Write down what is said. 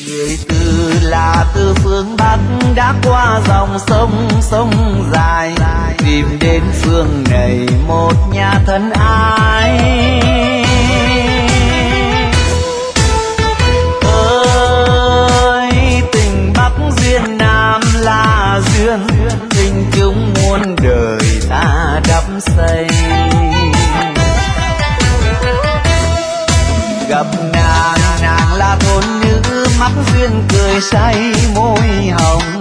người từ là từ phương Bắc đã qua dòng sông dài, tìm đến phương này một nhà thân ái. Ơi tình Bắc duyên Nam là duyên, tình chúng muôn đời ta đắm say. Gặp nàng là thôn nữ mắt duyên cười say môi hồng,